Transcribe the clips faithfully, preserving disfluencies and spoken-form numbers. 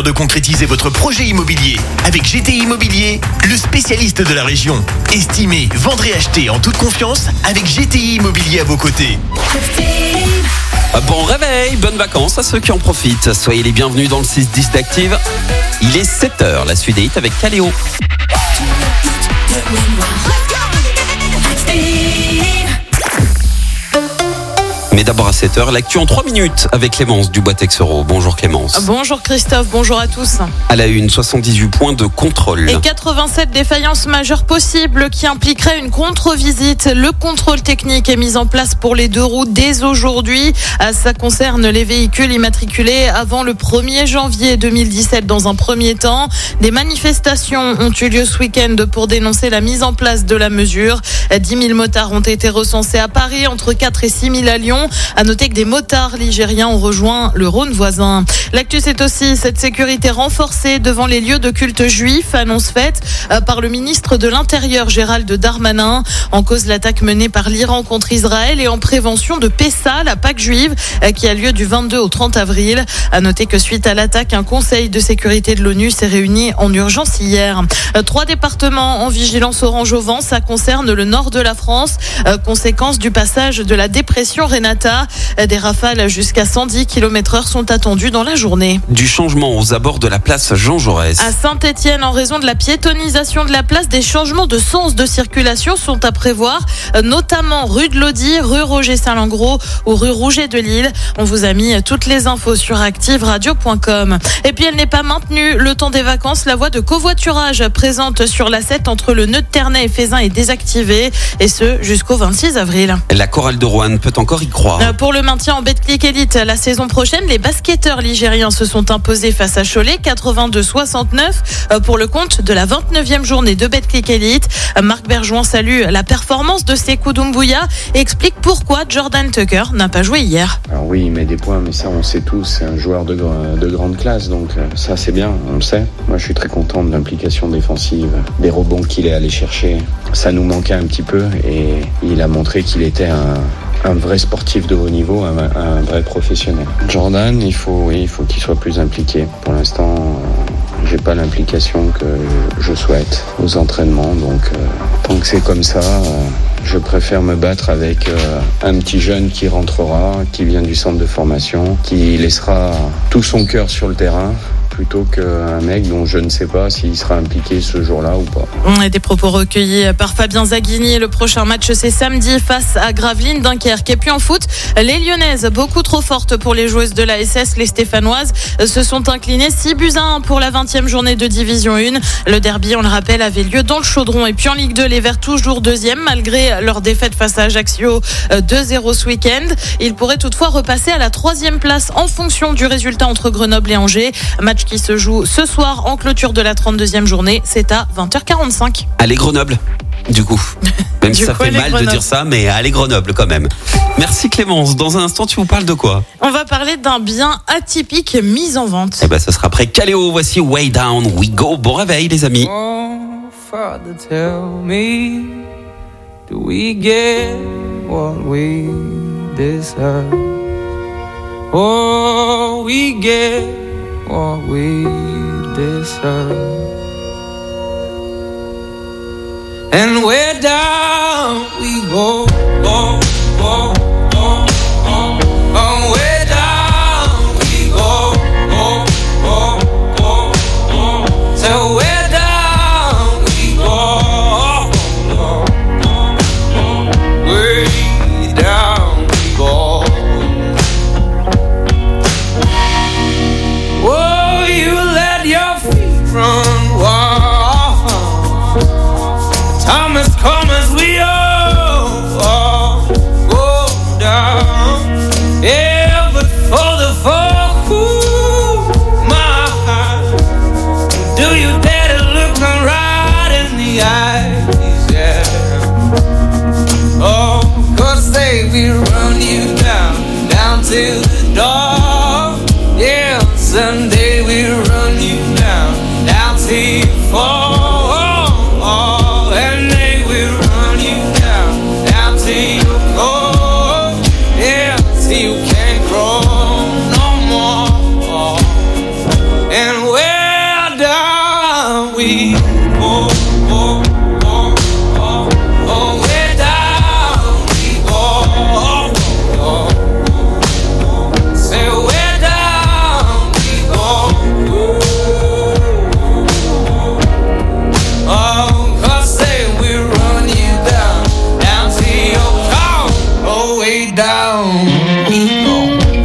l'heure de concrétiser votre projet immobilier. Avec G T I Immobilier, le spécialiste de la région. Estimez, vendre et acheter en toute confiance avec G T I Immobilier à vos côtés. Bon réveil, bonnes vacances à ceux qui en profitent. Soyez les bienvenus dans le six dix d'Active. Il est sept heures, la suite des hits avec Caléo. Mais d'abord à sept heures, l'actu en trois minutes avec Clémence Dubois-Texero. Bonjour Clémence. Bonjour Christophe, bonjour à tous. À la une, soixante-dix-huit points de contrôle. Et quatre-vingt-sept défaillances majeures possibles qui impliqueraient une contre-visite. Le contrôle technique est mis en place pour les deux roues dès aujourd'hui. Ça concerne les véhicules immatriculés avant le premier janvier deux mille dix-sept dans un premier temps. Des manifestations ont eu lieu ce week-end pour dénoncer la mise en place de la mesure. dix mille motards ont été recensés à Paris, entre quatre et six mille à Lyon. À noter que des motards ligériens ont rejoint le Rhône voisin. L'actu, c'est aussi cette sécurité renforcée devant les lieux de culte juifs, annonce faite par le ministre de l'Intérieur Gérald Darmanin. En cause, l'attaque menée par l'Iran contre Israël et en prévention de Pessa, la Pâque juive, qui a lieu du vingt-deux au trente avril. À noter que suite à l'attaque, un conseil de sécurité de l'ONU s'est réuni en urgence hier. Trois départements en vigilance orange au vent, ça concerne le nord de la France, conséquence du passage de la dépression Renata. Des rafales jusqu'à cent dix kilomètres heure sont attendues dans la journée. Du changement aux abords de la place Jean Jaurès. À Saint-Étienne, en raison de la piétonisation de la place, des changements de sens de circulation sont à prévoir, notamment rue de Lodi, rue Roger-Salengro ou rue Rouget de Lille. On vous a mis toutes les infos sur active radio point com. Et puis elle n'est pas maintenue. Le temps des vacances, la voie de covoiturage présente sur l'A sept entre le nœud de Ternay et Fézin est désactivée, et ce jusqu'au vingt-six avril. La chorale de Roanne peut encore y croire. Pour le maintien en Betclic Elite la saison prochaine, les basketteurs ligériens se sont imposés face à Cholet, quatre-vingt-deux soixante-neuf pour le compte de la vingt-neuvième journée de Betclic Elite. Marc Bergeron salue la performance de Sekou Doumbouya et explique pourquoi Jordan Tucker n'a pas joué hier. Alors oui, il met des points, mais ça on sait tous, c'est un joueur de, de grande classe, donc ça c'est bien, on le sait. Moi je suis très content de l'implication défensive, des rebonds qu'il est allé chercher. Ça nous manquait un petit peu et il a montré qu'il était un... un vrai sportif de haut niveau, un, un vrai professionnel. Jordan, il faut, oui, il faut qu'il soit plus impliqué. Pour l'instant, euh, j'ai pas l'implication que je souhaite aux entraînements, donc euh, tant que c'est comme ça, euh, je préfère me battre avec euh, un petit jeune qui rentrera, qui vient du centre de formation, qui laissera tout son cœur sur le terrain, plutôt qu'un mec dont je ne sais pas s'il sera impliqué ce jour-là ou pas. Et des propos recueillis par Fabien Zaghini. Le prochain match, c'est samedi face à Gravelines Dunkerque. Et puis en foot, les Lyonnaises, beaucoup trop fortes pour les joueuses de la S S, les Stéphanoises, se sont inclinées six buts à un pour la vingtième journée de Division un. Le derby, on le rappelle, avait lieu dans le Chaudron. Et puis en Ligue deux, les Verts toujours deuxième, malgré leur défaite face à Ajaccio deux zéro ce week-end. Ils pourraient toutefois repasser à la troisième place en fonction du résultat entre Grenoble et Angers. Match qui se joue ce soir en clôture de la trente-deuxième journée. C'est à vingt heures quarante-cinq. Allez Grenoble, du coup. Même si ça coup, fait mal Grenoble. de dire ça, mais allez Grenoble quand même. Merci Clémence. Dans un instant, tu vous parles de quoi ? On va parler d'un bien atypique mis en vente. Eh ben, ce sera après Caléo. Voici Way Down We Go. Bon réveil les amis. Oh, Father, tell me, do we get what we deserve? Oh, we get what we deserve. And where down we go, go, go, go, go. Oh, where down we go, go, go, go, go. So where down we go, go, go, go. Way down we go. Oh, you let your feet run wild. Time has come as we all we go, go, go, go, go, way down we go, go, go. Say way down we go. Oh, 'cause say we run you down, down to your car, oh way down we go.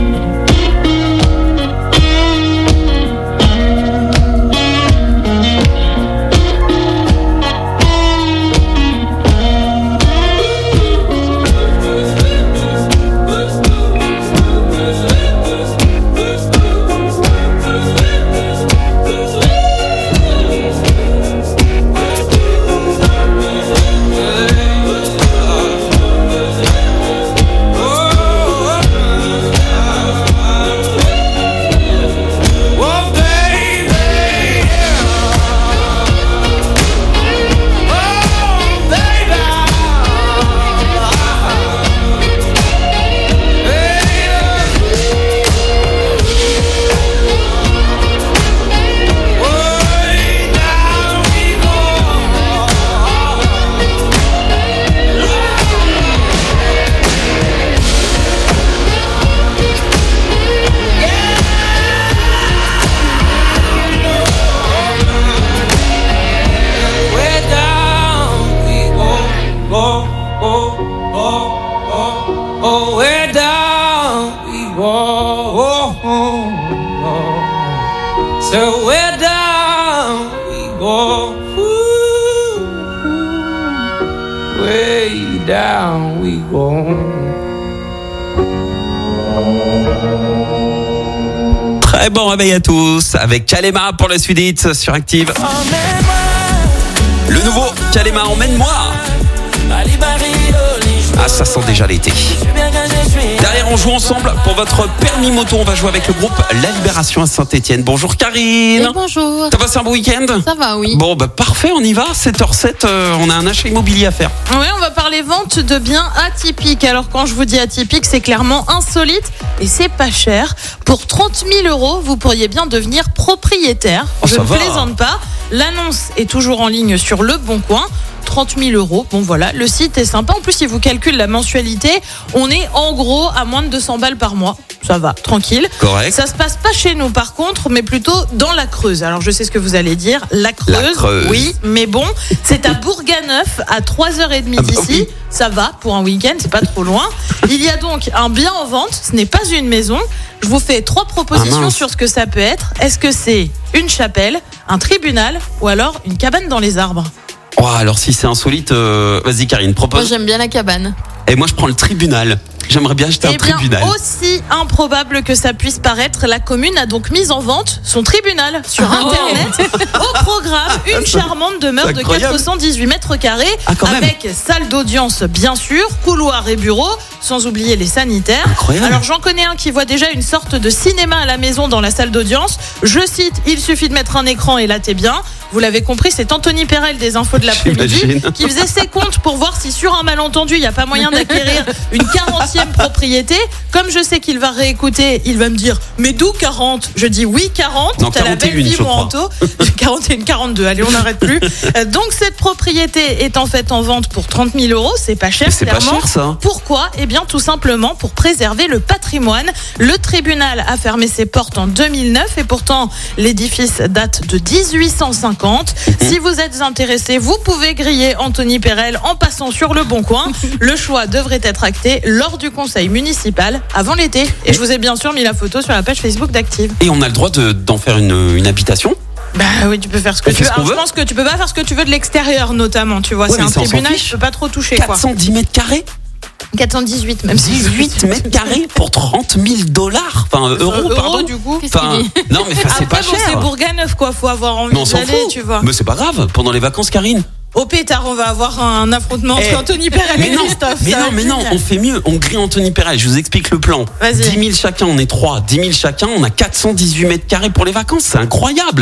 So we're down we go, ooh, way down we go. Très bon réveil à tous avec Kalema pour la suite sur Active. Le nouveau Kalema, emmène-moi. Ah, ça sent déjà l'été. Derrière, on joue ensemble pour votre permis moto. On va jouer avec le groupe La Libération à Saint-Etienne. Bonjour Karine. Et bonjour. T'as passé un bon week-end? Ça va, oui. Bon, bah parfait, on y va. sept heures sept, euh, on a un achat immobilier à faire. Oui, on va parler vente de biens atypiques. Alors quand je vous dis atypique, c'est clairement insolite et c'est pas cher. Pour trente mille euros, vous pourriez bien devenir propriétaire. Oh, je ça ne va. plaisante pas. L'annonce est toujours en ligne sur Le Bon Coin. trente mille euros. Bon voilà, le site est sympa. En plus, il vous calcule la mensualité. On est en gros à moins de deux cents balles par mois. Ça va, tranquille. Correct. Ça se passe pas chez nous par contre, mais plutôt dans la Creuse. Alors je sais ce que vous allez dire, la Creuse. La Creuse. Oui, mais bon, c'est à Bourganeuf, à trois heures trente Ah bah d'ici. oui. Ça va pour un week-end, c'est pas trop loin. Il y a donc un bien en vente. Ce n'est pas une maison. Je vous fais trois propositions Ah mince. sur ce que ça peut être. Est-ce que c'est une chapelle, un tribunal ou alors une cabane dans les arbres? Oh, alors si c'est insolite, euh, vas-y Karine, Moi, propose. j'aime bien la cabane. Et moi je prends le tribunal. J'aimerais bien acheter un Eh bien, tribunal. aussi improbable que ça puisse paraître, la commune a donc mis en vente son tribunal sur Oh. Internet. Au programme, une charmante demeure c'est de incroyable. quatre cent dix-huit mètres carrés, Ah, quand même. avec salle d'audience bien sûr, couloir et bureau, sans oublier les sanitaires. Incroyable. Alors j'en connais un qui voit déjà une sorte de cinéma à la maison dans la salle d'audience. Je cite, il suffit de mettre un écran et là t'es bien. Vous l'avez compris, c'est Anthony Perel des infos de l'après-midi J'imagine. qui faisait ses comptes pour voir si sur un malentendu, il n'y a pas moyen d'acquérir une quarantième propriété. Comme je sais qu'il va réécouter, il va me dire mais d'où quarante? Je dis oui quarante, Non, t'as la belle quarante et une, vie je mon crois. Anto. quarante et une, quarante-deux, allez on n'arrête plus. Euh, Donc cette propriété est en fait en vente pour trente mille euros, c'est pas cher Mais c'est pas clairement. cher, ça. Pourquoi? Eh bien tout simplement pour préserver le patrimoine. Le tribunal a fermé ses portes en deux mille neuf et pourtant l'édifice date de dix-huit cent cinquante. Si vous êtes intéressé, vous pouvez griller Anthony Perel en passant sur Le Bon Coin. Le choix devrait être acté lors du conseil municipal avant l'été. Et je vous ai bien sûr mis la photo sur la page Facebook d'Active. Et on a le droit de- d'en faire une, une habitation. Bah oui, tu peux faire ce que On tu fait veux. ce qu'on Alors, je veut. pense que tu peux pas faire ce que tu veux de l'extérieur notamment, tu vois. Ouais, c'est mais un ça, on s'en tribunal, fiche. tu peux pas trop toucher quoi. quatre cent dix mètres carrés. quatre cent dix-huit même si dix-huit mètres carrés pour trente mille dollars. Enfin, euh, euros, pardon. du coup. Qu'est-ce Enfin, qu'il dit? non, mais enfin, c'est Après, pas bon, c'est cher. Bourganeuf quoi, faut avoir envie Mais on s'en d'aller, fout. tu vois. Mais c'est pas grave. Pendant les vacances, Karine. Au pétard, on va avoir un affrontement Eh, entre Anthony Perel Mais et non, Christophe. mais ça va non, mais être non, génial. on fait mieux. On grille Anthony Perel. Je vous explique le plan. Vas-y. dix mille chacun, on est trois. dix mille chacun, on a quatre cent dix-huit mètres carrés pour les vacances. C'est incroyable.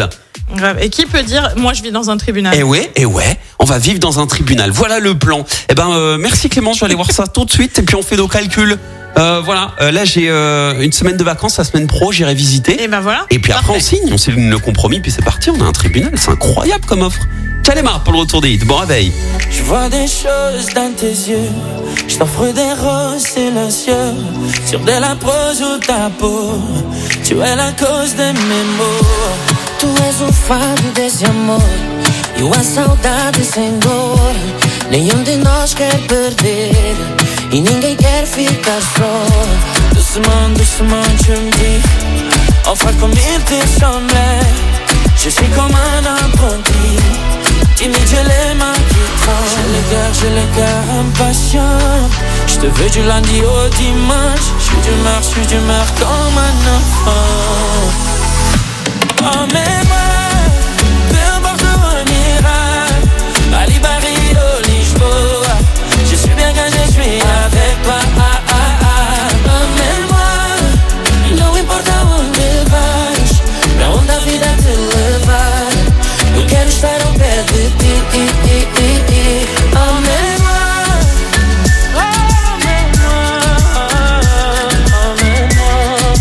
Grave. Et qui peut dire, moi je vis dans un tribunal. Eh ouais, eh ouais, on va vivre dans un tribunal. Voilà le plan. Eh ben, euh, merci Clémence, je vais aller voir ça tout de suite et puis on fait nos calculs. Euh, voilà, euh, là j'ai euh, une semaine de vacances, la semaine pro, j'irai visiter. Et ben voilà. Et puis après Parfait. on signe, on signe le compromis, puis c'est parti, on a un tribunal, c'est incroyable comme offre. Kalema pour le retour des hits, bon réveil. Je vois des choses dans tes yeux, je t'offre des roses silencieux, sur de la prose ou ta peau, tu es la cause de mes maux. Tu és o fado desse amor, e a saudade sem dor. Nenhum de nós quer perder, e ninguém quer ficar só. Doucement, doucement tu me dis, enfin comme il te semblait. Je suis comme un apprenti, timide, j'ai les mains qui tremblent. J'ai le cœur, j'ai le cœur impatient. Je te veux du lundi au dimanche. Je suis d'humeur, je suis d'humeur comme un enfant. Emmène-moi, peu importe où on ira, Bali, Barrio, Lisboa. Je suis bien quand je suis avec toi. Ah, ah, ah. Emmène-moi, não importa onde vais, pra onde a vida te levar. Eu quero estar ao pé de ti. Emmène-moi, emmène-moi, emmène-moi,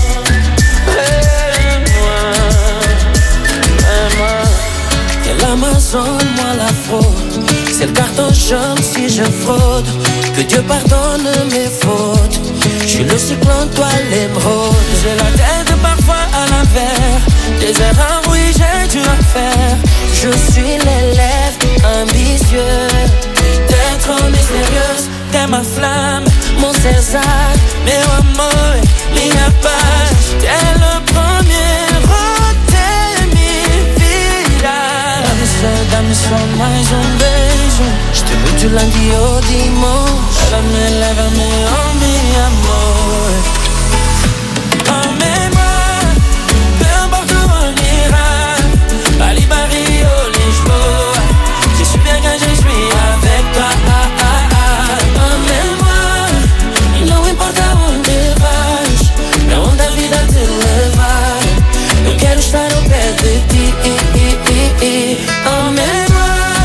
emmène-moi. Que l'Amazone, moi la fraude, c'est le carton jaune si je fraude. Que Dieu pardonne mes fautes. Je suis le cyclone, toi l'émeraude. J'ai la tête parfois à l'envers, des erreurs, oui j'ai dû en faire. Je suis l'élève ambitieux, t'es trop mystérieuse, t'es ma flamme, mon César, meu amor, minha paz. T'es le premier, oh t'es mi vida. Dá-me só, dá-me só mais um beijo. Je te veux du lundi au dimanche. Lève-me, lève-me, oh mi amor. Emmène-moi, peu importe où on ira, Bali, Barrio, Lisboa. Je suis bien quand je suis avec toi. Ah, ah, ah. Emmène-moi, não importa onde vais, pra onde a vida te levar. Eu quero estar ao pé de ti. Emmène-moi.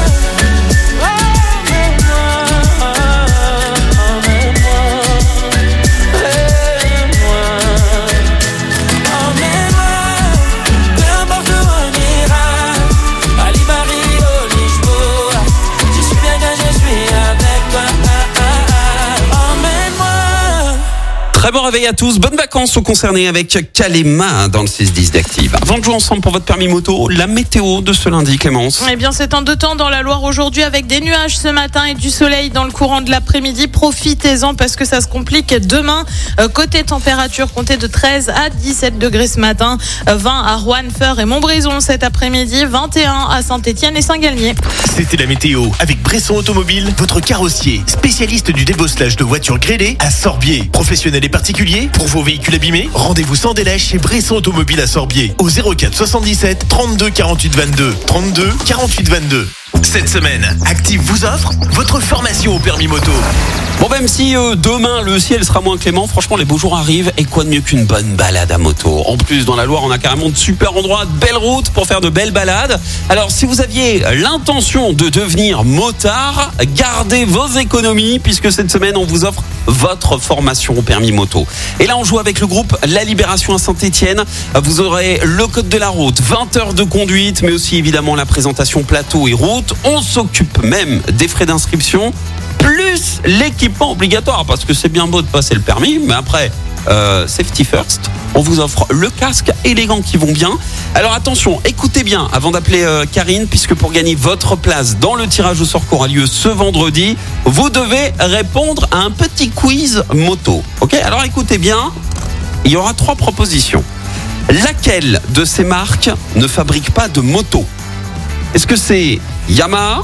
Très bon réveil à tous, bonnes vacances aux concernés avec Kalema dans le six dix d'Active. Avant de jouer ensemble pour votre permis moto, la météo de ce lundi, Clémence. Eh bien, c'est en deux temps dans la Loire aujourd'hui avec des nuages ce matin et du soleil dans le courant de l'après-midi. Profitez-en parce que ça se complique demain. Euh, côté température, comptez de treize à dix-sept degrés ce matin, vingt à Roanne, Feur et Montbrison cet après-midi, vingt et un à Saint-Étienne et Saint-Galmier. C'était la météo avec Bresson Automobile, votre carrossier, spécialiste du débosselage de voitures grêlées à Sorbier. Professionnel et particulier, pour vos véhicules abîmés, rendez-vous sans délai chez Bresson Automobile à Sorbier au zéro quatre soixante-dix-sept trente-deux quarante-huit vingt-deux. trente-deux quarante-huit vingt-deux. Cette semaine, Active vous offre votre formation au permis moto. Bon, même si euh, demain le ciel sera moins clément, franchement les beaux jours arrivent et quoi de mieux qu'une bonne balade à moto. En plus, dans la Loire, on a carrément de super endroits, de belles routes pour faire de belles balades. Alors si vous aviez l'intention de devenir motard, gardez vos économies puisque cette semaine on vous offre votre formation au permis moto. Et là on joue avec le groupe La Libération à Saint-Étienne. Vous aurez le code de la route, vingt heures de conduite, mais aussi évidemment la présentation plateau et route. On s'occupe même des frais d'inscription, plus l'équipement obligatoire, parce que c'est bien beau de passer le permis, mais après, euh, safety first, on vous offre le casque et les gants qui vont bien. Alors attention, écoutez bien avant d'appeler euh, Karine, puisque pour gagner votre place dans le tirage au sort qui aura lieu ce vendredi, vous devez répondre à un petit quiz moto. Ok, alors écoutez bien, il y aura trois propositions. Laquelle de ces marques ne fabrique pas de moto ? Est-ce que c'est Yamaha,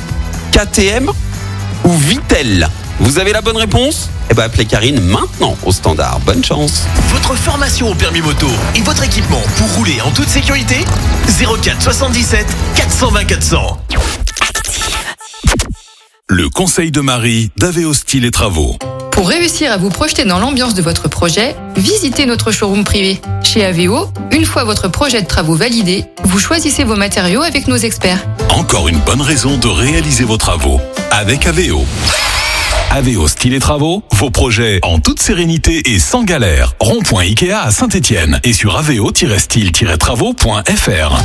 K T M ou Vittel? Vous avez la bonne réponse? Eh ben appelez Karine maintenant au standard. Bonne chance. Votre formation au permis moto et votre équipement pour rouler en toute sécurité, zéro quatre soixante-dix-sept quatre cent vingt quatre cents. Le conseil de Marie d'Avéo Style et Travaux. Pour réussir à vous projeter dans l'ambiance de votre projet, visitez notre showroom privé. Chez A V O, une fois votre projet de travaux validé, vous choisissez vos matériaux avec nos experts. Encore une bonne raison de réaliser vos travaux avec A V O. A V O Style et Travaux, vos projets en toute sérénité et sans galère. Rond-point Ikea à Saint-Étienne et sur aveo tiret style tiret travaux point f r.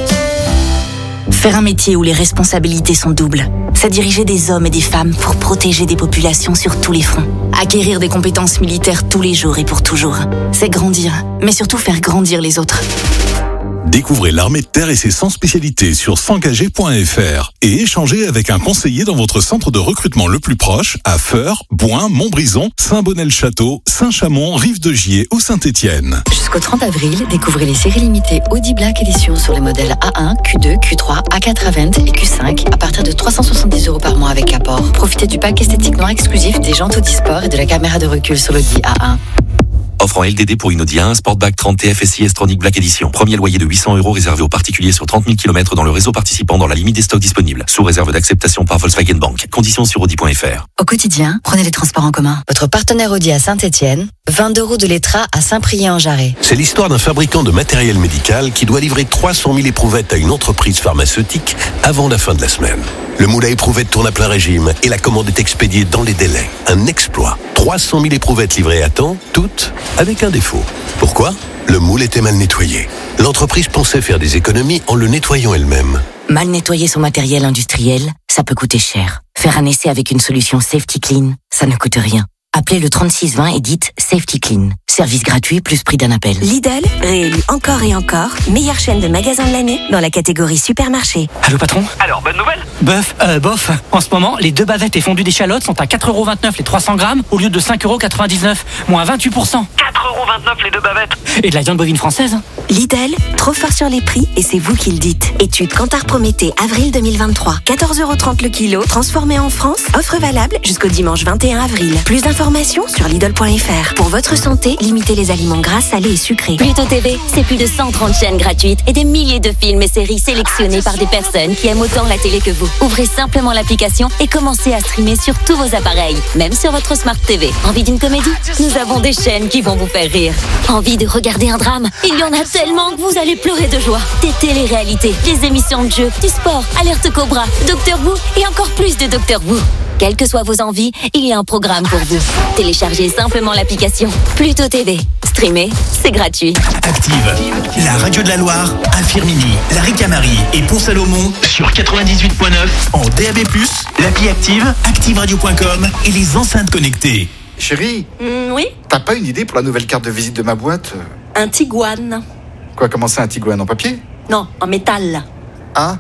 Faire un métier où les responsabilités sont doubles, c'est diriger des hommes et des femmes pour protéger des populations sur tous les fronts. Acquérir des compétences militaires tous les jours et pour toujours. C'est grandir, mais surtout faire grandir les autres. Découvrez l'armée de terre et ses cent spécialités sur s'engager point f r et échangez avec un conseiller dans votre centre de recrutement le plus proche à Feurs, Bouin, Montbrison, Saint-Bonnet-le-Château, Saint-Chamond, Rive-de-Gier ou Saint-Étienne. Jusqu'au trente avril, découvrez les séries limitées Audi Black Edition sur les modèles A un, Q deux, Q trois, A quatre à vingt et Q cinq à partir de trois cent soixante-dix euros par mois avec apport. Profitez du pack esthétique noir exclusif, des jantes Audi Sport et de la caméra de recul sur l'Audi A un. Offre en L D D pour une Audi A un Sportback trente T F S I S-Tronic Black Edition. Premier loyer de huit cents euros réservé aux particuliers sur trente mille kilomètres dans le réseau participant dans la limite des stocks disponibles. Sous réserve d'acceptation par Volkswagen Bank. Conditions sur audi point f r. Au quotidien, prenez les transports en commun. Votre partenaire Audi à Saint-Étienne, vingt-deux route de l'Étrat à Saint-Priest-en-Jarret. C'est l'histoire d'un fabricant de matériel médical qui doit livrer trois cent mille éprouvettes à une entreprise pharmaceutique avant la fin de la semaine. Le moule à éprouvettes tourne à plein régime et la commande est expédiée dans les délais. Un exploit. trois cent mille éprouvettes livrées à temps, toutes avec un défaut. Pourquoi ? Le moule était mal nettoyé. L'entreprise pensait faire des économies en le nettoyant elle-même. Mal nettoyer son matériel industriel, ça peut coûter cher. Faire un essai avec une solution Safety Clean, ça ne coûte rien. Appelez le trente-six vingt et dites Safety Clean. Service gratuit plus prix d'un appel. Lidl, réélu encore et encore, meilleure chaîne de magasins de l'année dans la catégorie supermarché. Allô patron ? Alors, bonne nouvelle ? Bœuf, euh, bof. En ce moment, les deux bavettes et fondues d'échalotes sont à quatre euros vingt-neuf les trois cents grammes au lieu de cinq euros quatre-vingt-dix-neuf, moins vingt-huit pour cent. quatre euros vingt-neuf les deux bavettes. Et de la viande bovine française. Lidl, trop fort sur les prix et c'est vous qui le dites. Étude Kantar Prométhée, avril deux mille vingt-trois. quatorze euros trente le kilo, transformé en France. Offre valable jusqu'au dimanche vingt et un avril. Plus d'informations sur lidl point f r. Pour votre santé, limitez les aliments gras, salés et sucrés. Pluto T V, c'est plus de cent trente chaînes gratuites et des milliers de films et séries sélectionnés par des personnes qui aiment autant la télé que vous. Ouvrez simplement l'application et commencez à streamer sur tous vos appareils, même sur votre Smart T V. Envie d'une comédie ? Nous avons des chaînes qui vont vous faire rire. Envie de regarder un drame ? Il y en a tellement que vous allez pleurer de joie. Des téléréalités, des émissions de jeux, du sport, Alerte Cobra, Docteur Who et encore plus de Docteur Who. Quelles que soient vos envies, il y a un programme pour vous. Téléchargez simplement l'application Pluto T V. Streamer, c'est gratuit. Active, la radio de la Loire, à Firminy, la Ricamarie et Pont-Salomon sur quatre-vingt-dix-huit point neuf en D A B plus, l'appli Active, active radio point com et les enceintes connectées. Chérie, mmh, oui. T'as pas une idée pour la nouvelle carte de visite de ma boîte ? Un Tiguan. Quoi, comment ça, un Tiguan en papier ? Non, en métal. Ah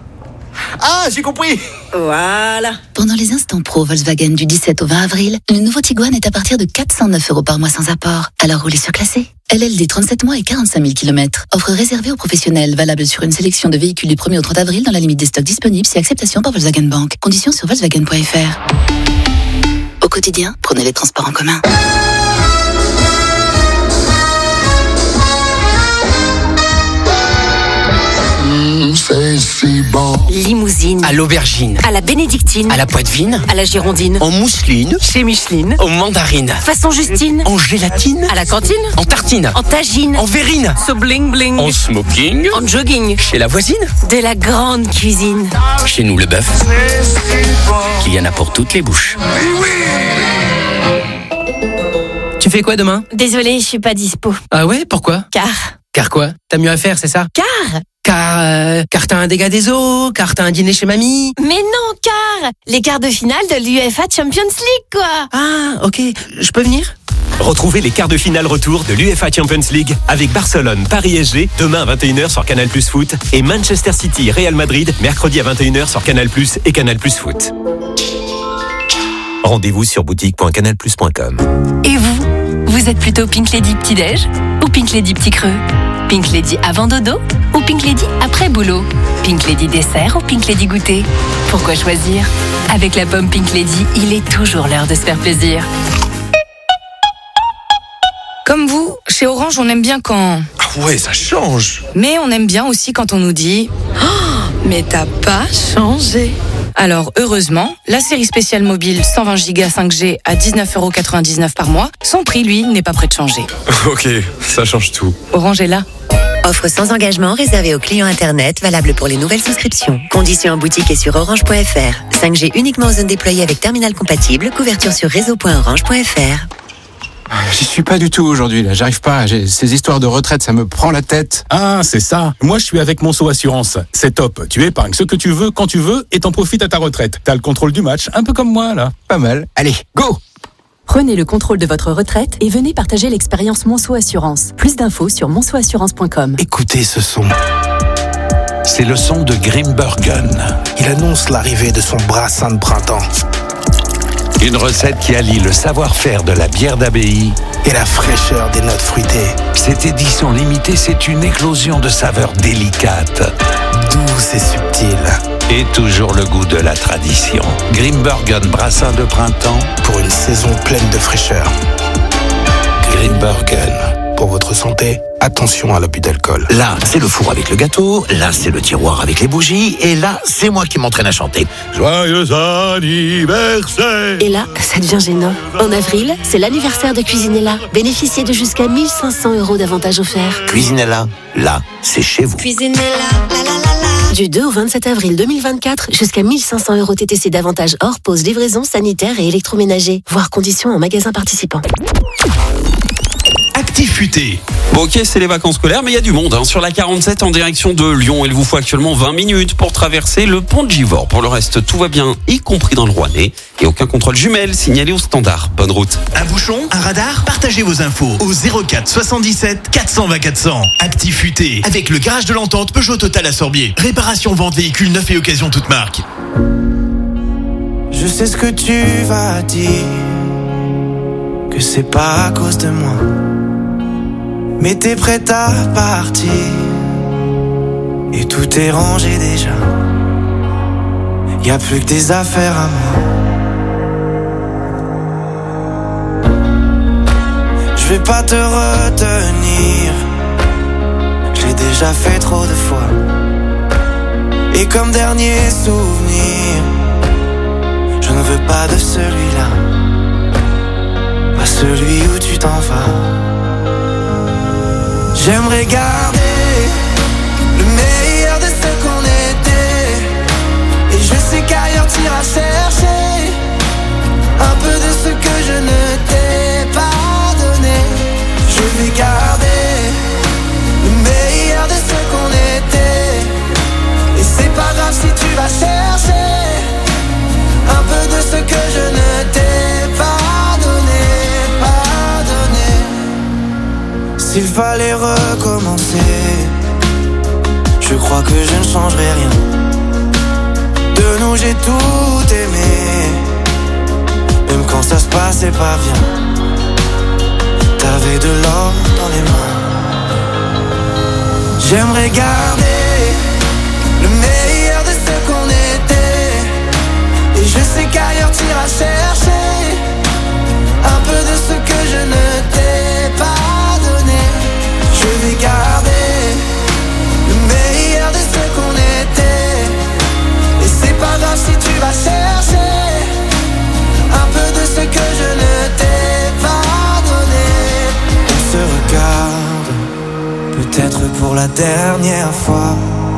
Ah, j'ai compris. Voilà. Pendant les instants pro Volkswagen du dix-sept au vingt avril, le nouveau Tiguan est à partir de quatre cent neuf euros par mois sans apport. Alors roulez surclassé. L L D trente-sept mois et quarante-cinq mille kilomètres. Offre réservée aux professionnels, valable sur une sélection de véhicules du premier au trente avril dans la limite des stocks disponibles si acceptation par Volkswagen Bank. Conditions sur volkswagen point f r. Au quotidien, prenez les transports en commun. C'est si bon. Limousine. À l'aubergine. À la bénédictine. À la poitevine. À la girondine. En mousseline. Chez Micheline. En mandarine. Façon Justine. En gélatine. À la cantine. En tartine. En tagine. En verrine. So bling bling. En smoking. En jogging. Chez la voisine. De la grande cuisine. Chez nous le bœuf. Qu'il y en a pour toutes les bouches. Tu fais quoi demain ? Désolée, je suis pas dispo. Ah ouais, pourquoi ? Car. Car quoi ? T'as mieux à faire, c'est ça ? Car. Car, euh, car t'as un dégât des eaux, car t'as un dîner chez mamie. Mais non, car les quarts de finale de l'U E F A Champions League, quoi. Ah, ok, je peux venir ? Retrouvez les quarts de finale retour de l'U E F A Champions League avec Barcelone, Paris S G, demain à vingt et une heures sur Canal Plus Foot et Manchester City, Real Madrid, mercredi à vingt et une heures sur Canal Plus et Canal Plus Foot. Rendez-vous sur boutique point canal plus point com. Et vous ? Vous êtes plutôt Pink Lady Petit-Déj ou Pink Lady Petit Creux ? Pink Lady avant dodo ou Pink Lady après boulot ? Pink Lady dessert ou Pink Lady goûter ? Pourquoi choisir ? Avec la pomme Pink Lady, il est toujours l'heure de se faire plaisir. Comme vous, chez Orange, on aime bien quand... Ah ouais, ça change. Mais on aime bien aussi quand on nous dit... Oh, mais t'as pas changé. Alors, heureusement, la série spéciale mobile cent vingt giga cinq G à dix-neuf euros quatre-vingt-dix-neuf par mois, son prix, lui, n'est pas prêt de changer. Ok, ça change tout. Orange est là. Offre sans engagement réservée aux clients Internet, valable pour les nouvelles souscriptions. Conditions en boutique et sur orange point f r. cinq G uniquement en zone déployée avec terminal compatible. Couverture sur réseau point orange point f r. J'y suis pas du tout aujourd'hui, là. J'arrive pas. J'ai... Ces histoires de retraite, ça me prend la tête. Ah, c'est ça. Moi, je suis avec Monceau Assurance. C'est top. Tu épargnes ce que tu veux, quand tu veux, et t'en profites à ta retraite. T'as le contrôle du match, un peu comme moi, là. Pas mal. Allez, go! Prenez le contrôle de votre retraite et venez partager l'expérience Monceau Assurance. Plus d'infos sur monceau assurance point com. Écoutez ce son. C'est le son de Grimbergen. Il annonce l'arrivée de son brassin de printemps. Une recette qui allie le savoir-faire de la bière d'abbaye et la fraîcheur des notes fruitées. Cette édition limitée, c'est une éclosion de saveurs délicates, douces et subtiles. Et toujours le goût de la tradition. Grimbergen brassin de printemps pour une saison pleine de fraîcheur. Grimbergen. Pour votre santé, attention à l'abus d'alcool. Là, c'est le four avec le gâteau, là, c'est le tiroir avec les bougies, et là, c'est moi qui m'entraîne à chanter. Joyeux anniversaire! Et là, ça devient gênant. En avril, c'est l'anniversaire de Cuisinella. Bénéficiez de jusqu'à mille cinq cents euros d'avantages offerts. Cuisinella, là, c'est chez vous. Cuisinella, la la la la. Du deux au vingt-sept avril deux mille vingt-quatre, jusqu'à mille cinq cents euros T T C d'avantages hors pause, livraison, sanitaire et électroménager. Voir conditions en magasin participant. Actif Futé. Bon, ok, c'est les vacances scolaires, mais il y a du monde hein, sur la quarante-sept en direction de Lyon. Il vous faut actuellement vingt minutes pour traverser le pont de Givors. Pour le reste, tout va bien, y compris dans le Rouennais. Et aucun contrôle jumelle signalé au standard. Bonne route. Un bouchon, un radar, partagez vos infos au zéro quatre soixante-dix-sept quatre cent vingt quatre cents. Actif Futé, avec le garage de l'Entente Peugeot Total à Sorbier. Réparation, vente, véhicules neufs et occasion toute marque. Je sais ce que tu vas dire, que c'est pas à cause de moi. Mais t'es prête à partir et tout est rangé déjà. Y a plus que des affaires à moi. Je vais pas te retenir, je l'ai déjà fait trop de fois. Et comme dernier souvenir, je ne veux pas de celui-là, pas celui où tu t'en vas. J'aimerais garder le meilleur de ce qu'on était. Et je sais qu'ailleurs t'iras chercher un peu de ce que je ne t'ai pas donné. Je vais garder le meilleur de ce qu'on était. Et c'est pas grave si tu vas chercher un peu de ce que je ne t'ai pas donné, pas donné. S'il fallait recommencer, je crois que je ne changerai rien. De nous j'ai tout aimé, même quand ça se passait pas bien. T'avais de l'or dans les mains. J'aimerais garder le meilleur de ce qu'on était. Et je sais qu'ailleurs t'iras chercher un peu de ce que je ne t'ai pas donné. Je vais garder le meilleur de ce qu'on était. Et c'est pas grave si tu vas chercher un peu de ce que je ne t'ai pas donné. On se regarde, peut-être pour la dernière fois.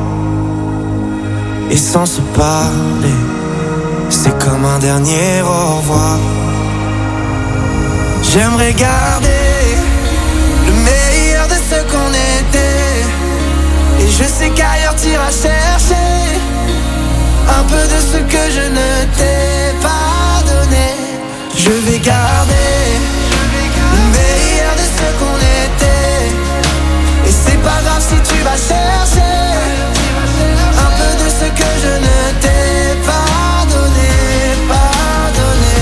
Et sans se parler, c'est comme un dernier au revoir. J'aimerais garder le meilleur de ce qu'on était. Et je sais qu'ailleurs t'iras chercher un peu de ce que je ne t'ai pas donné. Je vais garder le meilleur de ce qu'on était. Et c'est pas grave si tu vas chercher un peu de ce que je ne t'ai pas donné, pas donné.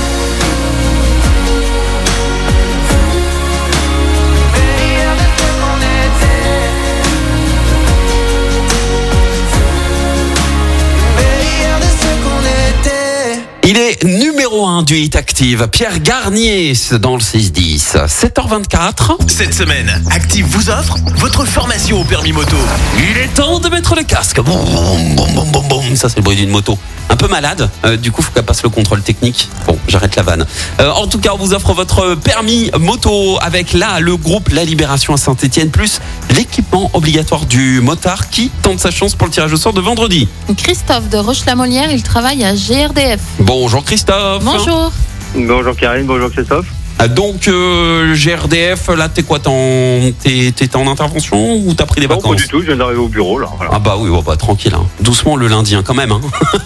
Meilleur de ce qu'on était. Meilleur de ce qu'on était. Il est numéro un un du Hit Active. Pierre Garnier dans le six dix. sept heures vingt-quatre. Cette semaine, Active vous offre votre formation au permis moto. Il est temps de mettre le casque. Boum, boum, boum, boum, boum. Ça, c'est le bruit d'une moto. Un peu malade. Euh, du coup, faut qu'elle passe le contrôle technique. Bon, j'arrête la vanne. Euh, en tout cas, on vous offre votre permis moto avec là le groupe La Libération à Saint-Etienne, plus l'équipement obligatoire du motard qui tente sa chance pour le tirage au sort de vendredi. Christophe de Roche-la-Molière, il travaille à G R D F. Bonjour Christophe. Bonjour. Bonjour Karine, bonjour Christophe. Donc euh, G R D F, là t'es quoi, t'es en, t'es, t'es en intervention ou t'as pris des vacances? Non, pas du tout, je viens d'arriver au bureau là. Voilà. Ah bah oui, oh bah, tranquille, hein. Doucement le lundi hein, quand même. Hein.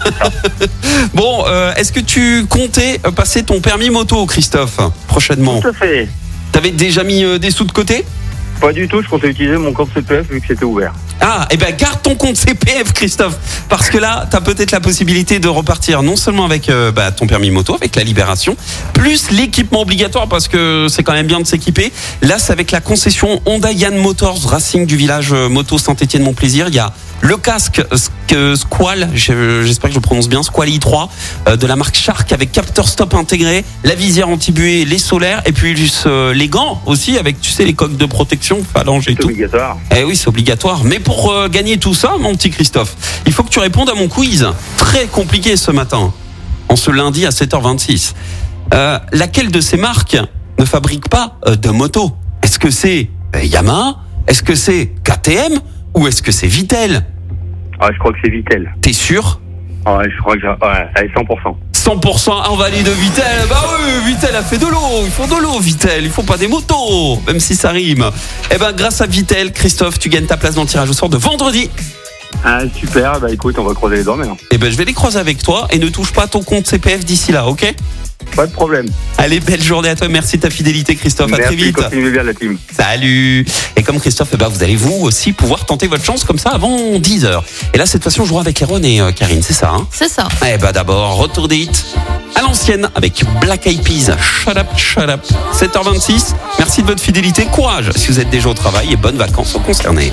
Bon, euh, est-ce que tu comptais passer ton permis moto, Christophe, prochainement? Tout à fait. T'avais déjà mis euh, des sous de côté? Pas du tout, je comptais utiliser mon compte C P F vu que c'était ouvert. Ah, et eh ben garde ton compte C P F, Christophe, parce que là, t'as peut-être la possibilité de repartir non seulement avec euh, bah, ton permis moto, avec la Libération, plus l'équipement obligatoire, parce que c'est quand même bien de s'équiper. Là, c'est avec la concession Honda Yann Motors Racing du village moto Saint-Etienne-Montplaisir. Il y a le casque Squall, j'espère que je prononce bien, Squall i trois, euh, de la marque Shark avec capteur stop intégré, la visière anti-buée, les solaires, et puis juste euh, les gants aussi avec, tu sais, les coques de protection, phalange et c'est tout. C'est obligatoire. Eh oui, c'est obligatoire. Mais pour euh, gagner tout ça, mon petit Christophe, il faut que tu répondes à mon quiz. Très compliqué ce matin, en ce lundi à sept heures vingt-six. Euh, laquelle de ces marques ne fabrique pas euh, de moto? Est-ce que c'est euh, Yamaha? Est-ce que c'est K T M? Ou est-ce que c'est Vittel? Ah, je crois que c'est Vittel. T'es sûr? Ah, ouais, je crois que j'ai... Ouais, allez, cent pour cent. cent pour cent invalide de Vittel. Bah oui, Vittel a fait de l'eau. Il faut de l'eau, Vittel. Il faut pas des motos, même si ça rime. Eh ben, grâce à Vittel, Christophe, tu gagnes ta place dans le tirage au sort de vendredi. Ah, super. Bah écoute, on va croiser les doigts maintenant. Eh ben, je vais les croiser avec toi et ne touche pas ton compte C P F d'ici là, ok? Pas de problème. Allez, belle journée à toi. Merci de ta fidélité, Christophe. Merci, à très vite. Continuez bien la team. Salut. Et comme Christophe, eh ben, vous allez vous aussi pouvoir tenter votre chance comme ça avant dix heures. Et là, cette fois-ci, on jouera avec Erwan et euh, Karine, c'est ça, hein? C'est ça. Eh ben, d'abord, retour des hits à l'ancienne avec Black Eyed Peas. Shut up, shut up. sept heures vingt-six. Merci de votre fidélité. Courage si vous êtes déjà au travail et bonnes vacances aux concernés.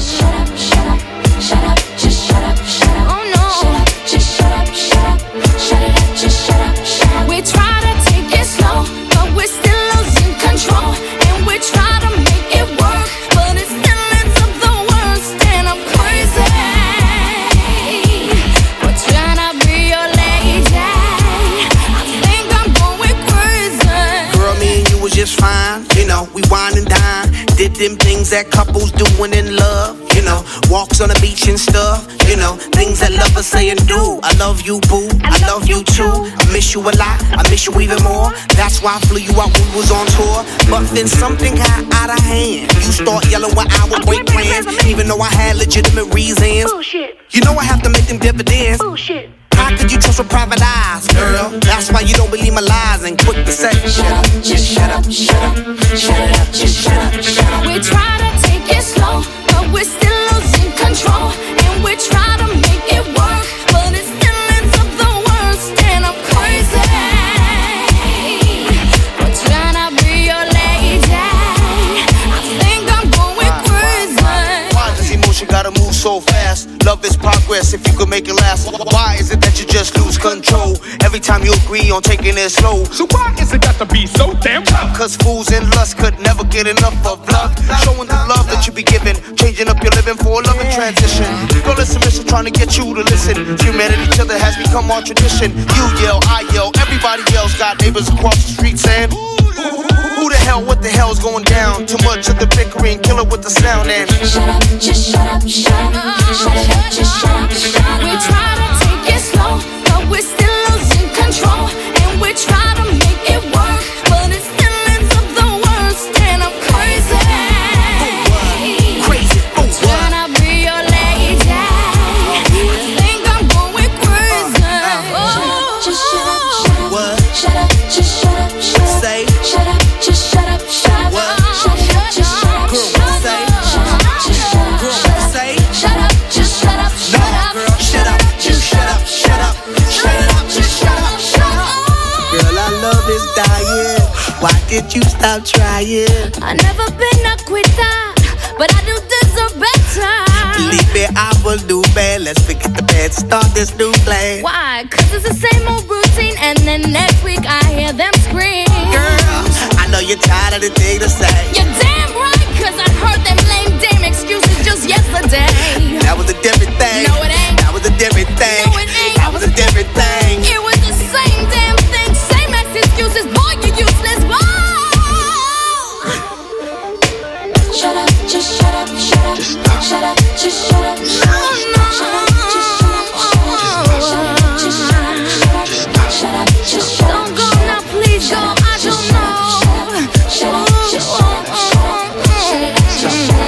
Just fine, you know, we wine and dine. Did them things that couples doing in love, you know, walks on the beach and stuff, you know, things that lovers say and do. I love you, boo, I love you too. I miss you a lot, I miss you even more. That's why I flew you out when we was on tour. But then something got out of hand. You start yelling when I would break plans, even though I had legitimate reasons. Bullshit. You know I have to make them dividends. Bullshit. How could you trust with private eyes, girl? That's why you don't believe my lies and quick to say, shut up, just shut up, shut up, shut it up, just shut up, shut up. We try to take it slow, but we're still losing control. And we try to make it work, but it still ends up the worst. And I'm crazy. We're trying to be your lady. I think I'm going crazy. Why does emotion gotta move so fast? Love is progress if you could make it last. Why is it that you just lose control every time you agree on taking it slow? So why is it got to be so damn tough? Cause fools in lust could never get enough of love. Showing the love that you be giving, changing up your living for a loving transition. Girl, listen, mission trying to get you to listen. Humanity, each other has become our tradition. You yell, I yell, everybody else got neighbors across the street saying, who the hell, what the hell's going down? Too much of the bickering, kill it with the sound and shut up, just shut up, shut up, shut up, just shut up, shut up. We try to take it slow, but we're still losing control. And we try to make it work, but it still ends up the worst. And I'm crazy. Crazy, oh, trying to be your lady. I think I'm going crazy. Oh, just shut up, shut up, what? Shut up, just shut up, shut up. Say, shut up, just shut up, shut up. What? Shut up, just shut up, shut up. Say, shut up, just shut up, shut up. Say, shut up, just shut up, shut up. Girl, shut up, just shut up, shut up. Shut it up, just shut up, shut up. Girl, our love is dying. Why did you stop trying? I never been a quitter, but I do deserve better. Believe me, I will do bad. Let's forget the bad, start this new plan. Why? Cause it's the same old routine, and then next week I hear them scream. Girl, I know you're tired of the thing to say. You're damn right, cause I heard them lame dame excuses just yesterday. That was a different thing. No, it ain't. That was a different thing. No, it ain't. That was a different thing. It was the same damn thing, same ass excuses. Boy, you useless. Whoa! Shut up, just shut up, shut up, shut up, just shut up, shut up, shut up, just shut up, shut up, just shut up, shut up, just shut up. Don't go now, please go. I don't know. Shut up, just shut up, shut up, just shut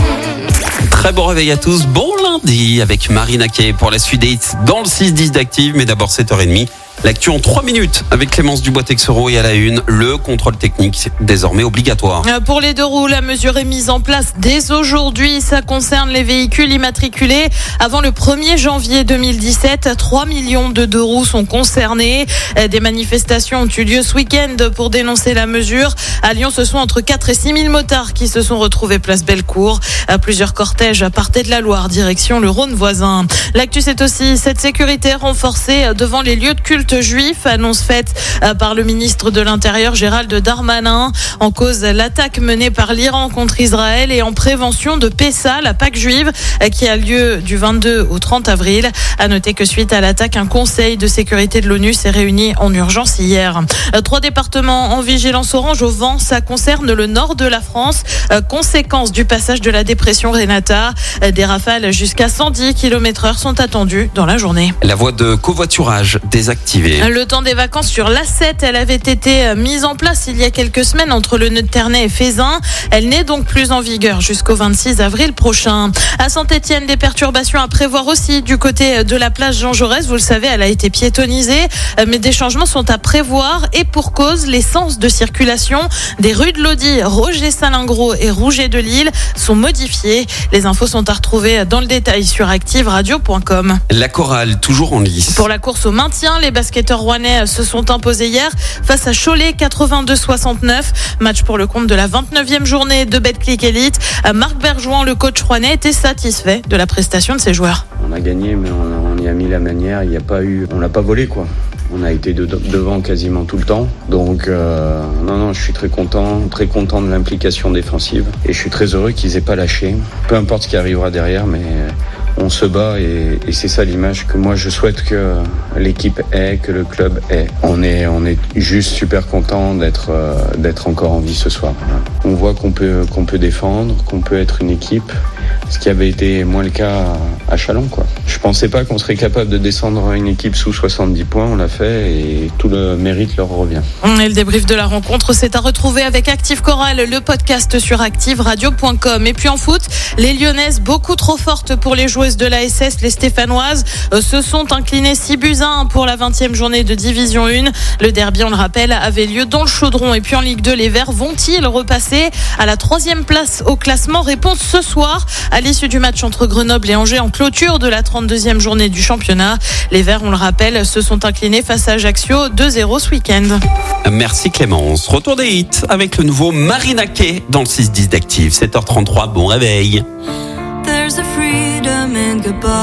up. Très bon réveil à tous, bon lundi avec Marina Kay pour la suite des hits dans le six dix d'Active, mais d'abord sept heures trente. L'actu en trois minutes avec Clémence Dubois-Texoro et à la une, le contrôle technique désormais obligatoire. Pour les deux roues, la mesure est mise en place dès aujourd'hui. Ça concerne les véhicules immatriculés avant le premier janvier deux mille dix-sept. trois millions de deux roues sont concernés. Des manifestations ont eu lieu ce week-end pour dénoncer la mesure. À Lyon, ce sont entre quatre et six mille motards qui se sont retrouvés place Bellecour. Plusieurs cortèges partaient de la Loire, direction le Rhône voisin. L'actu, c'est aussi cette sécurité renforcée devant les lieux de culte juif, annonce faite par le ministre de l'Intérieur Gérald Darmanin. En cause, l'attaque menée par l'Iran contre Israël et en prévention de Pessa, la Pâque juive, qui a lieu du vingt-deux au trente avril. À noter que suite à l'attaque, un conseil de sécurité de l'ONU s'est réuni en urgence hier. Trois départements en vigilance orange au vent, ça concerne le nord de la France. Conséquence du passage de la dépression Renata. Des rafales jusqu'à cent dix kilomètres heure sont attendues dans la journée. La voie de covoiturage désactivée. Le temps des vacances sur l'A sept, elle avait été mise en place il y a quelques semaines entre le nœud de Ternay et Fézin. Elle n'est donc plus en vigueur jusqu'au vingt-six avril prochain. À Saint-Étienne, des perturbations à prévoir aussi du côté de la place Jean Jaurès. Vous le savez, elle a été piétonnisée, mais des changements sont à prévoir et pour cause, les sens de circulation des rues de Lodi, Roger-Salingros et Rouget de Lille sont modifiés. Les infos sont à retrouver dans le détail sur active radio point com. La chorale, toujours en lice. Pour la course au maintien, les basketteurs rouennais se sont imposés hier face à Cholet quatre-vingt-deux soixante-neuf. Match pour le compte de la vingt-neuvième journée de Betclic Elite. Marc Bergouin, le coach rouennais, était satisfait de la prestation de ses joueurs. On a gagné, mais on, a, on y a mis la manière. Il n'y a pas eu, on l'a pas volé quoi. On a été de, devant quasiment tout le temps. Donc euh, non, non, je suis très content, très content de l'implication défensive. Et je suis très heureux qu'ils aient pas lâché. Peu importe ce qui arrivera derrière, mais on se bat et, et c'est ça l'image que moi je souhaite que l'équipe ait, que le club ait. On est, on est juste super content d'être, euh, d'être encore en vie ce soir. Voilà. On voit qu'on peut, qu'on peut défendre, qu'on peut être une équipe. Ce qui avait été moins le cas à Châlons, quoi. Je pensais pas qu'on serait capable de descendre une équipe sous soixante-dix points, on l'a fait et tout le mérite leur revient. Et le débrief de la rencontre, c'est à retrouver avec Active Chorale, le podcast sur active radio point com. Et puis en foot, les Lyonnaises, beaucoup trop fortes pour les joueuses de l'A S S, les Stéphanoises, se sont inclinées six buts à un pour la vingtième journée de Division un. Le derby, on le rappelle, avait lieu dans le Chaudron. Et puis en Ligue deux, les Verts vont-ils repasser à la troisième place au classement? Réponse ce soir à l'issue du match entre Grenoble et Angers en clôture de la trente-deuxième journée du championnat. Les Verts, on le rappelle, se sont inclinés face à Ajaccio deux zéro ce week-end. Merci Clémence. Retour des hits avec le nouveau Marina Kay dans le six dix d'Active. sept heures trente-trois, bon réveil. There's a freedom in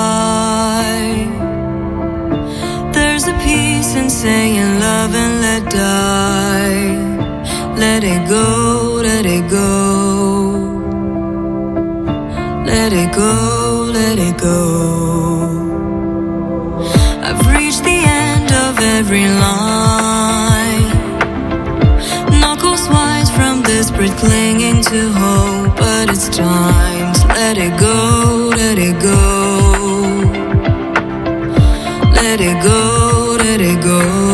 goodbye. There's a peace in saying love and let die. Let it go, let it go. Let it go, let it go. I've reached the end of every line. Knuckles wise from desperate clinging to hope. But it's time to let it go, let it go. Let it go, let it go.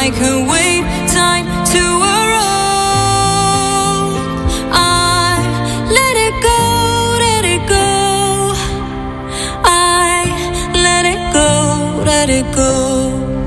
I could wait time to erode. I let it go, let it go. I let it go, let it go.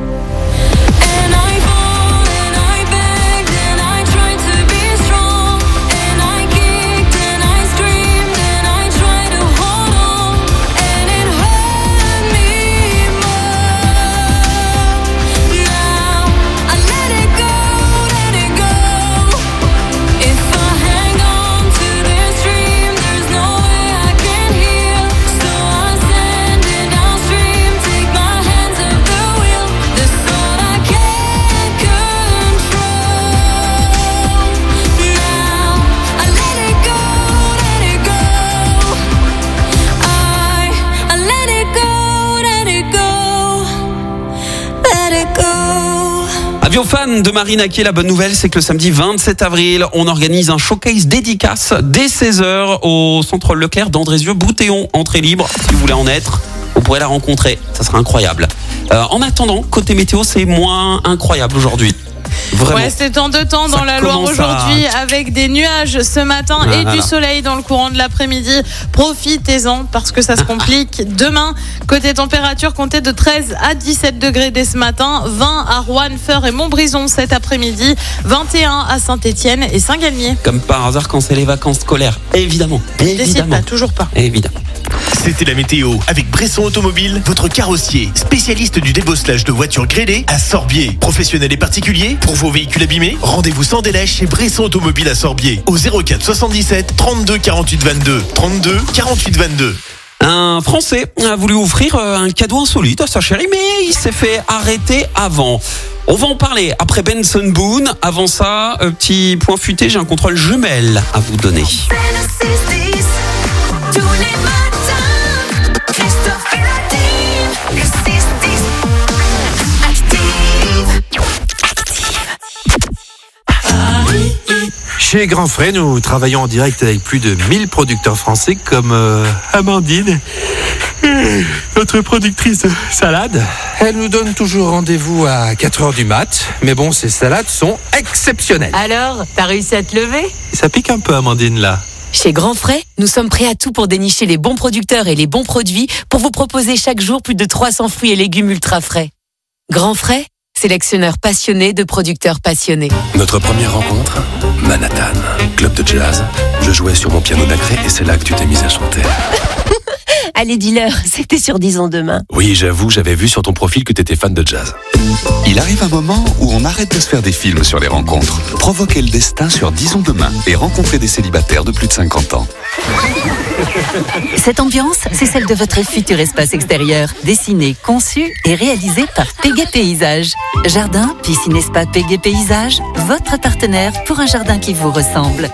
Avion fan de Marina qui est la bonne nouvelle, c'est que le samedi vingt-sept avril, on organise un showcase dédicace dès seize heures au centre Leclerc d'Andrézieux-Boutéon. Entrée libre, si vous voulez en être, vous pourrez la rencontrer, ça sera incroyable. Euh, en attendant, côté météo, c'est moins incroyable aujourd'hui. Vraiment. Ouais, c'est en deux temps dans Ça la Loire aujourd'hui, à... avec des nuages ce matin ah, et voilà. du soleil dans le courant de l'après-midi. Profitez-en parce que ça se complique. Demain, côté température, comptez de treize à dix-sept degrés dès ce matin, vingt à Roanne, Feur et Montbrison cet après-midi, vingt et un à Saint-Étienne et Saint-Galmier. Comme par hasard quand c'est les vacances scolaires, évidemment. Décide évidemment. pas, toujours pas. Évidemment. C'était la météo avec Bresson Automobile, votre carrossier, spécialiste du débosselage de voitures grêlées à Sorbier. Professionnels et particuliers, pour vos véhicules abîmés, rendez-vous sans délai chez Bresson Automobile à Sorbier au zéro quatre soixante-dix-sept trente-deux quarante-huit vingt-deux. trente-deux quarante-huit vingt-deux. Un Français a voulu offrir un cadeau insolite à sa chérie, mais il s'est fait arrêter avant. On va en parler après Benson Boone. Avant ça, un petit point futé, j'ai un contrôle jumelle à vous donner. Tous les matins, Christophe et la team, le six dix, Active. Chez Grand Frais, nous travaillons en direct avec plus de mille producteurs français comme euh, Amandine, notre productrice de salade. Elle nous donne toujours rendez-vous à quatre heures du mat, mais bon, ces salades sont exceptionnelles. Alors, t'as réussi à te lever ? Ça pique un peu, Amandine, là. Chez Grand Frais, nous sommes prêts à tout pour dénicher les bons producteurs et les bons produits pour vous proposer chaque jour plus de trois cents fruits et légumes ultra frais. Grand Frais, sélectionneur passionné de producteurs passionnés. Notre première rencontre, Manhattan, club de jazz. Je jouais sur mon piano nacré et c'est là que tu t'es mise à chanter. Allez, dis-leur, c'était sur Disons Demain. Oui, j'avoue, j'avais vu sur ton profil que t'étais fan de jazz. Il arrive un moment où on arrête de se faire des films sur les rencontres. Provoquez le destin sur Disons Demain et rencontrez des célibataires de plus de cinquante ans. Cette ambiance, c'est celle de votre futur espace extérieur, dessiné, conçu et réalisé par Pégué Paysage. Jardin, piscine et spa Pégué Paysage, votre partenaire pour un jardin qui vous ressemble.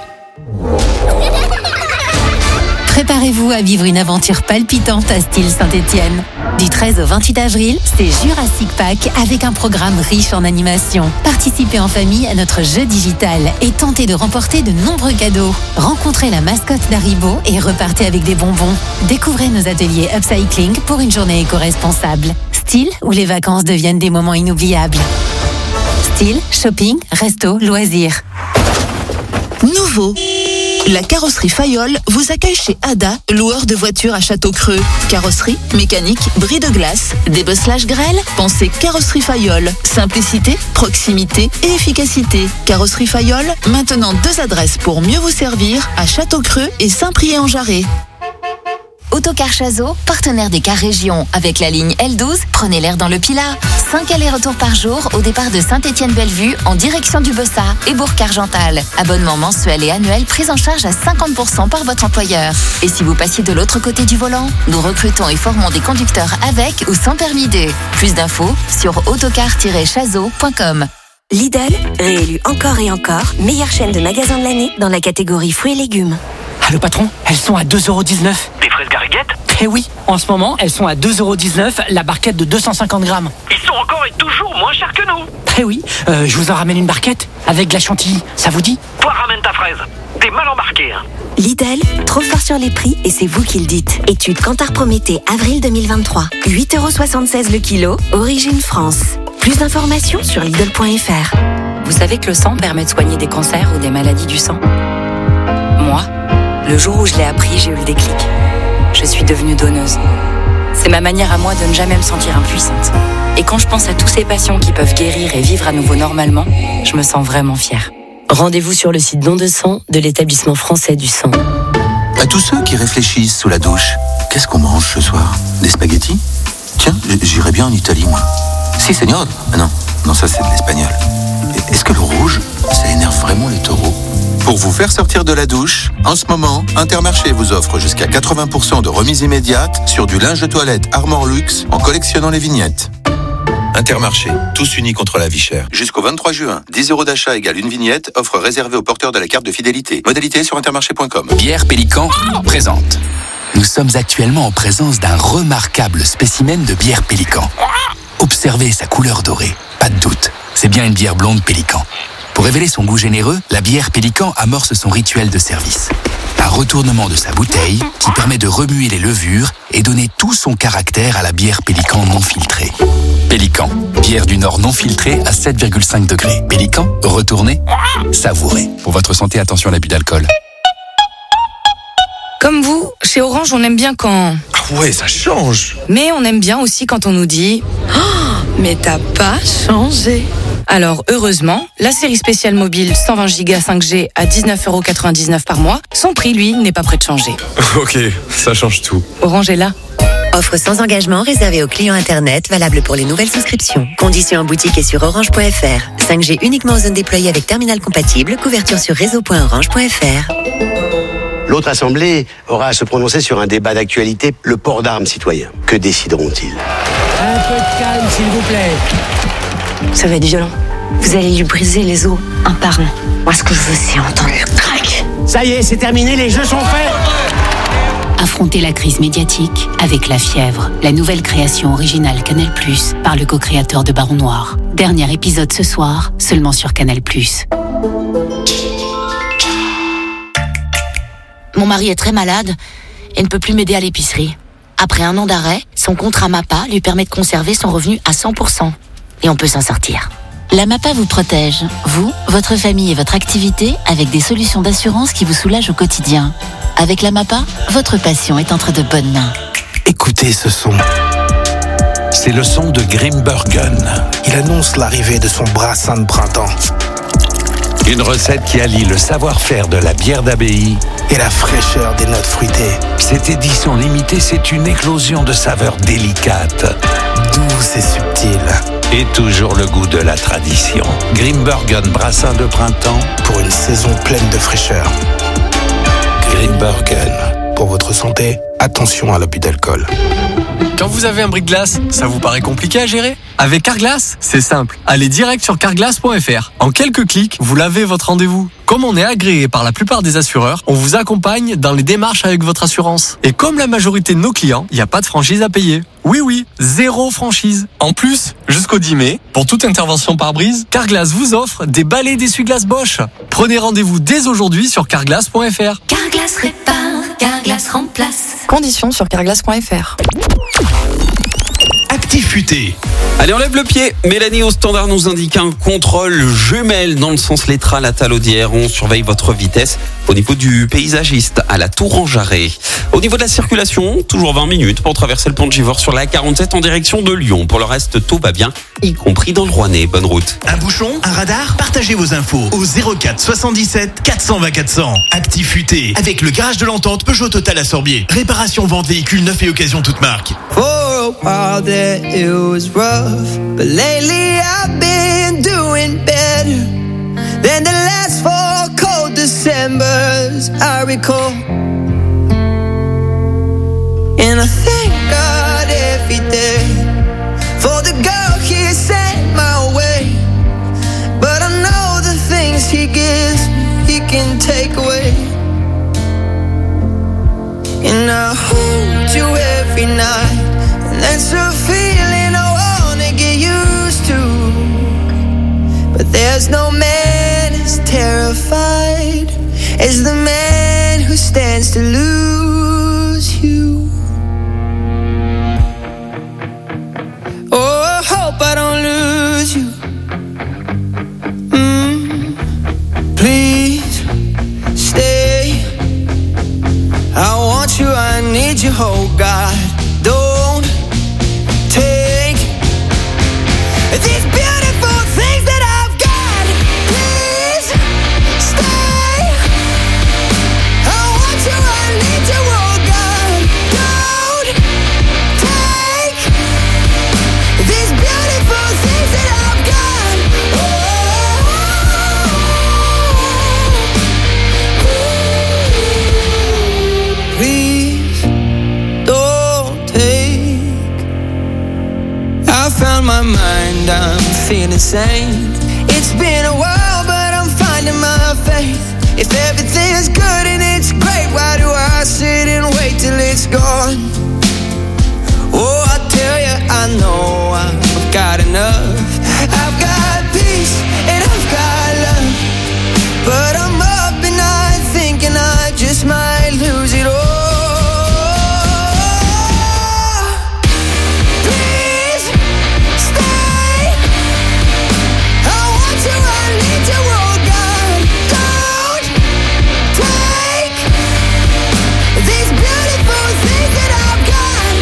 Préparez-vous à vivre une aventure palpitante à Style Saint-Étienne. Du treize au vingt-huit avril, c'est Jurassic Park avec un programme riche en animation. Participez en famille à notre jeu digital et tentez de remporter de nombreux cadeaux. Rencontrez la mascotte d'Haribo et repartez avec des bonbons. Découvrez nos ateliers upcycling pour une journée éco-responsable. Style, où les vacances deviennent des moments inoubliables. Style, shopping, resto, loisirs. Nouveau. La carrosserie Fayol vous accueille chez Ada, loueur de voitures à Château-Creux. Carrosserie, mécanique, bris de glace, débosselage grêle, pensez carrosserie Fayol. Simplicité, proximité et efficacité. Carrosserie Fayol, maintenant deux adresses pour mieux vous servir à Château-Creux et Saint-Prié-en-Jarret. Autocar Chazot, partenaire des cars région. Avec la ligne L douze, prenez l'air dans le Pilat. cinq allers-retours par jour au départ de Saint-Étienne-Bellevue en direction du Bessat et Bourg-Argental. Abonnement mensuel et annuel pris en charge à cinquante pour cent par votre employeur. Et si vous passiez de l'autre côté du volant, nous recrutons et formons des conducteurs avec ou sans permis D. Plus d'infos sur autocar tiret chazot point com. Lidl, réélu encore et encore, meilleure chaîne de magasins de l'année dans la catégorie fruits et légumes. Allô patron, elles sont à deux euros dix-neuf. Des fraises Gariguette ? Eh oui, en ce moment, elles sont à deux euros dix-neuf, la barquette de deux cent cinquante grammes. Ils sont encore et toujours moins chers que nous. Eh oui, euh, je vous en ramène une barquette avec de la chantilly, ça vous dit ? Toi ramène ta fraise, t'es mal embarqué. Hein. Lidl, trop fort sur les prix et c'est vous qui le dites. Étude Kantar Prométhée, avril deux mille vingt-trois. huit euros soixante-seize le kilo, origine France. Plus d'informations sur Lidl point F R. Vous savez que le sang permet de soigner des cancers ou des maladies du sang ? Moi, le jour où je l'ai appris, j'ai eu le déclic. Je suis devenue donneuse. C'est ma manière à moi de ne jamais me sentir impuissante. Et quand je pense à tous ces patients qui peuvent guérir et vivre à nouveau normalement, je me sens vraiment fière. Rendez-vous sur le site Don de sang de l'établissement français du sang. À tous ceux qui réfléchissent sous la douche, qu'est-ce qu'on mange ce soir ? Des spaghettis ? Tiens, j'irais bien en Italie, moi. Si, seigneur. Ah non, non, ça c'est de l'espagnol. Est-ce que le rouge, ça énerve vraiment les taureaux ? Pour vous faire sortir de la douche, en ce moment, Intermarché vous offre jusqu'à quatre-vingts pour cent de remise immédiate sur du linge de toilette Armor Luxe en collectionnant les vignettes. Intermarché, tous unis contre la vie chère. Jusqu'au vingt-trois juin, dix euros d'achat égale une vignette, offre réservée aux porteurs de la carte de fidélité. Modalité sur intermarché point com. Bière Pélican présente. Nous sommes actuellement en présence d'un remarquable spécimen de bière Pélican. Observez sa couleur dorée, pas de doute, c'est bien une bière blonde Pélican. Pour révéler son goût généreux, la bière Pélican amorce son rituel de service. Un retournement de sa bouteille qui permet de remuer les levures et donner tout son caractère à la bière Pélican non filtrée. Pélican, bière du Nord non filtrée à sept virgule cinq degrés. Pélican, retournez, savourez. Pour votre santé, attention à l'abus d'alcool. Comme vous, chez Orange, on aime bien quand... Ah ouais, ça change. Mais on aime bien aussi quand on nous dit oh, « Mais t'as pas changé !» Alors, heureusement, la série spéciale mobile cent vingt giga cinq G à dix-neuf euros quatre-vingt-dix-neuf par mois, son prix, lui, n'est pas prêt de changer. Ok, ça change tout. Orange est là. Offre sans engagement réservée aux clients Internet, valable pour les nouvelles souscriptions. Conditions en boutique et sur orange point F R. cinq G uniquement en zone déployée avec terminal compatible. Couverture sur réseau point orange point F R. L'autre assemblée aura à se prononcer sur un débat d'actualité, le port d'armes citoyen. Que décideront-ils ? Un peu de calme, s'il vous plaît. Ça va être violent. Vous allez lui briser les os un par un. Moi, ce que je veux, c'est entendre le crack. Ça y est, c'est terminé, les jeux sont faits. Affrontez la crise médiatique avec La Fièvre, la nouvelle création originale Canal+, par le co-créateur de Baron Noir. Dernier épisode ce soir, seulement sur Canal+. Mon mari est très malade et ne peut plus m'aider à l'épicerie. Après un an d'arrêt, son contrat MAPA lui permet de conserver son revenu à cent pour cent. Et on peut s'en sortir. La MAPA vous protège, vous, votre famille et votre activité, avec des solutions d'assurance qui vous soulagent au quotidien. Avec la MAPA, votre passion est entre de bonnes mains. Écoutez ce son. C'est le son de Grimbergen. Il annonce l'arrivée de son brassin de printemps. Une recette qui allie le savoir-faire de la bière d'abbaye et la fraîcheur des notes fruitées. Cette édition limitée, c'est une éclosion de saveurs délicates, douces et subtiles. Et toujours le goût de la tradition. Grimbergen brassin de printemps pour une saison pleine de fraîcheur. Grimbergen. Pour votre santé, attention à l'abus d'alcool. Quand vous avez un bris-de-glace, ça vous paraît compliqué à gérer ? Avec Carglass, c'est simple. Allez direct sur carglass point F R. En quelques clics, vous lavez votre rendez-vous. Comme on est agréé par la plupart des assureurs, on vous accompagne dans les démarches avec votre assurance. Et comme la majorité de nos clients, il n'y a pas de franchise à payer. Oui, oui, zéro franchise. En plus, jusqu'au dix mai, pour toute intervention par brise, Carglass vous offre des balais d'essuie-glace Bosch. Prenez rendez-vous dès aujourd'hui sur carglass point F R. Carglass répare, Carglass remplace. Conditions sur carglass point F R. Actif futé. Allez, on lève le pied. Mélanie au standard nous indique un contrôle jumelle dans le sens Letral à Talaudière. On surveille votre vitesse au niveau du paysagiste à la Tour en Jarret. Au niveau de la circulation, toujours vingt minutes pour traverser le pont de Givors sur la quarante-sept en direction de Lyon. Pour le reste, tout va bien, y compris dans le Rouennais. Bonne route. Un bouchon, un radar, partagez vos infos au zéro quatre soixante-dix-sept quatre cent vingt quatre cents. Actif futé avec le garage de l'Entente Peugeot Total à Sorbier. Réparation, vente véhicules neufs et occasion toute marque. For a while there it was rough, but lately I've been doing better than the last four cold Decembers I recall. And I thank God every day for the girl He sent my way. But I know the things He gives me, He can take away. And I hold you every night, and that's a feeling I wanna get used to. But there's no man as terrified as the man who stands to lose you. Oh, I hope I don't lose lose you. Mm, please stay. I want you, I need you, oh God. Don't take these beautiful things that I've got. Please stay. I want you, I need you, oh God. Don't take these beautiful things that I've got. Oh, please don't take. I found my mind, I'm feeling sane. It's been a while, but I'm finding my faith. If everything's good and it's great, why do I sit and wait till it's gone? Oh, I tell you, I know I've got enough. I've got peace and I've got love, but I'm up and I thinking I just might lose it all. Please stay. I want you, I need you, oh God. Don't take these beautiful things that I've got.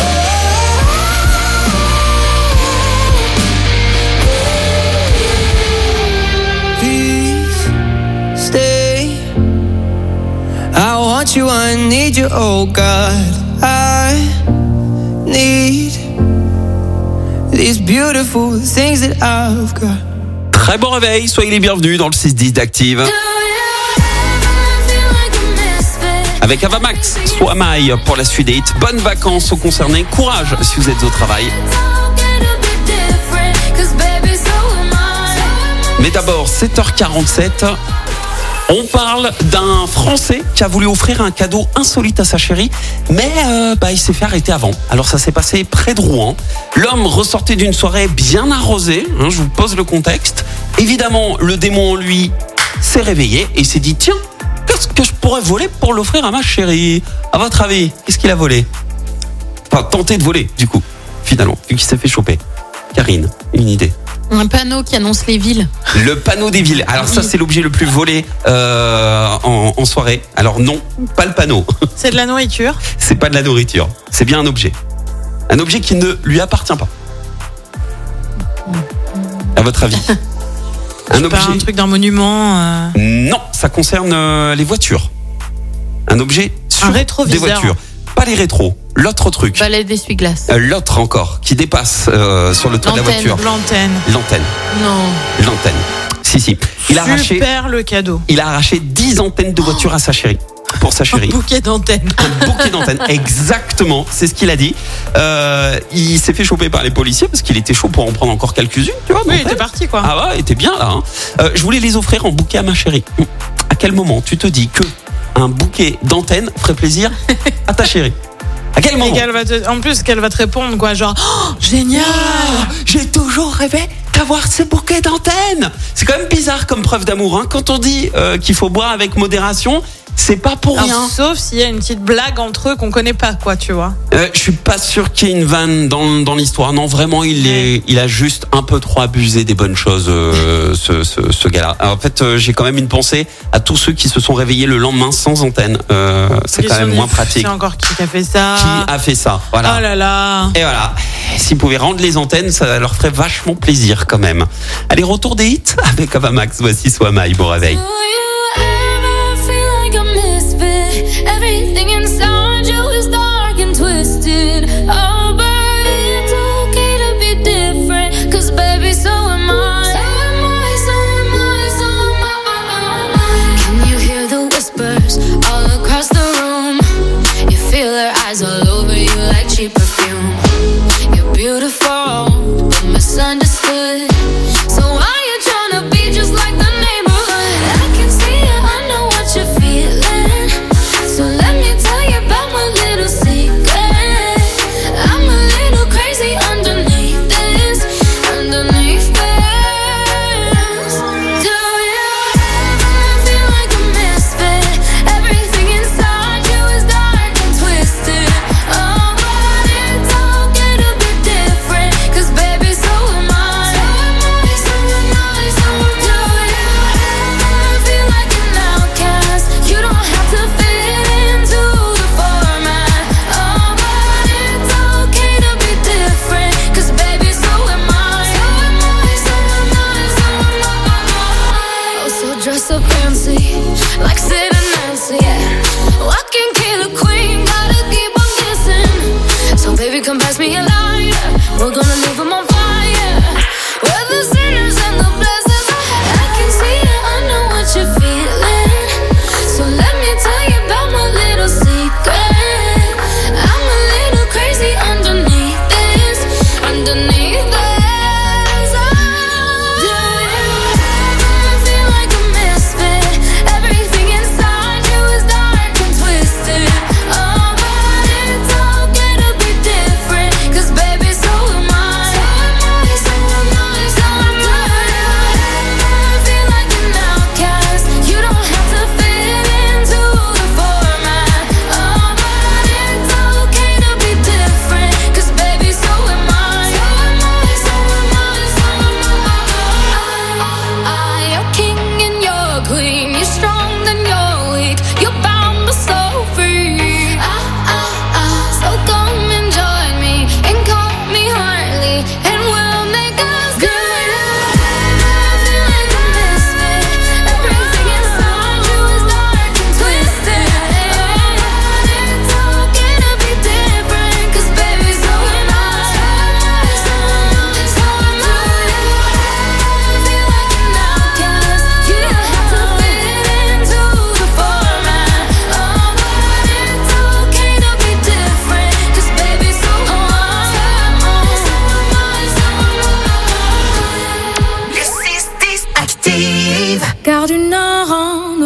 Please stay. I want you, I need you, oh God. I need these beautiful things that I've got. Très bon réveil, soyez les bienvenus dans le six dix d'Active. Avec Avamax, Swamai pour la suite des hits. Bonnes vacances aux concernés, courage si vous êtes au travail. Mais d'abord, sept heures quarante-sept, on parle d'un Français qui a voulu offrir un cadeau insolite à sa chérie, mais euh, bah, il s'est fait arrêter avant. Alors ça s'est passé près de Rouen. L'homme ressortait d'une soirée bien arrosée, hein, je vous pose le contexte. Évidemment, le démon en lui s'est réveillé et s'est dit, tiens, qu'est-ce que je pourrais voler pour l'offrir à ma chérie? À votre avis, qu'est-ce qu'il a volé? Enfin, tenté de voler, du coup, finalement, vu qu'il s'est fait choper. Karine, une idée? Un panneau qui annonce les villes. Le panneau des villes. Alors ça, c'est l'objet le plus volé euh, en, en soirée. Alors non, pas le panneau. C'est de la nourriture. C'est pas de la nourriture. C'est bien un objet. Un objet qui ne lui appartient pas. À votre avis? Un objet. Pas un truc d'un monument. Euh... Non, ça concerne euh, les voitures. Un objet sur un rétroviseur. Des voitures. Pas les rétros. L'autre truc. Balai d'essuie-glace. Euh, l'autre encore, qui dépasse euh, sur le toit de la voiture. L'antenne. L'antenne. Non. L'antenne. Si, si. Il a Super arraché, le cadeau. Il a arraché dix antennes de voiture à sa chérie. Pour sa chérie. Un bouquet d'antennes. Un bouquet d'antennes, exactement. C'est ce qu'il a dit. Euh, il s'est fait choper par les policiers parce qu'il était chaud pour en prendre encore quelques-unes. Tu vois, oui, il était parti, quoi. Ah ouais, il était bien là. Hein. Euh, je voulais les offrir en bouquet à ma chérie. À quel moment tu te dis que un bouquet d'antennes ferait plaisir à ta chérie? À quel moment? Et va te, en plus, qu'elle va te répondre, quoi, genre, oh, génial, oh, j'ai toujours rêvé d'avoir ce bouquet d'antennes. C'est quand même bizarre comme preuve d'amour, hein. Quand on dit euh, qu'il faut boire avec modération, c'est pas pour alors, rien. Sauf s'il y a une petite blague entre eux qu'on connaît pas, quoi, tu vois. Euh, je suis pas sûr qu'il y ait une vanne dans, dans l'histoire. Non, vraiment, il est, il a juste un peu trop abusé des bonnes choses, euh, ce, ce, ce gars-là. Alors, en fait, euh, j'ai quand même une pensée à tous ceux qui se sont réveillés le lendemain sans antenne. Euh, c'est quand même moins pratique. C'est encore qui a fait ça? Qui a fait ça? Voilà. Oh là là. Et voilà. S'ils pouvaient rendre les antennes, ça leur ferait vachement plaisir quand même. Allez, retour des hits avec Avamax. Voici Swamai. Bon réveil. Everything inside you is dark and twisted. Oh, but it's okay to be different. Cause baby, so am I. So am I, so am I, so am I. Can you hear the whispers all across the room? You feel their eyes all over you like cheap perfume. You're beautiful, but misunderstood. So why you tryna be just like the neighborhood? I can see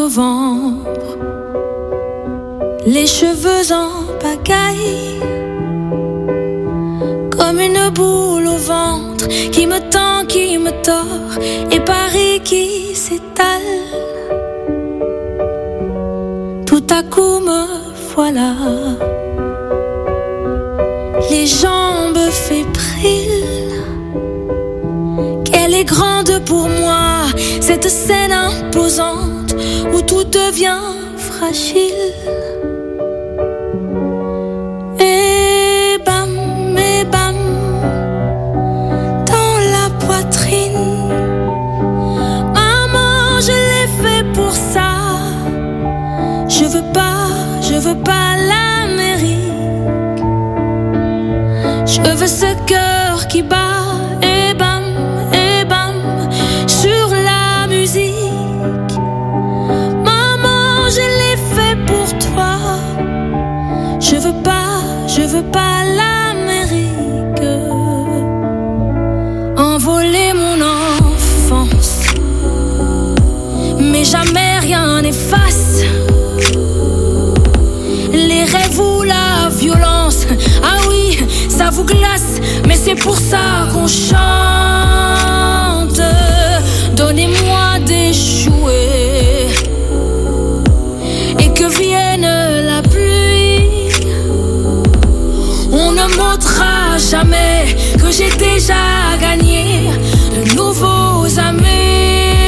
novembre, les cheveux en pagaille, comme une boule au ventre qui me tend, qui me tord, et Paris qui s'étale. Tout à coup me voilà, les jambes fébriles. Qu'elle est grande pour moi, cette scène imposante où tout devient fragile. Et bam, et bam, dans la poitrine. Maman, je l'ai fait pour ça. Je veux pas, je veux pas l'Amérique. Je veux ce cœur qui bat. Et bam, et bam, sur la musique. Maman, je l'ai fait pour toi. Je veux pas, je veux pas l'Amérique. Envoler mon enfance, mais jamais rien n'efface les rêves ou la violence. Ah oui, ça vous glace, mais c'est pour ça qu'on chante. Donnez-moi des jouets et que vienne la pluie. On ne montrera jamais que j'ai déjà gagné de nouveaux amis.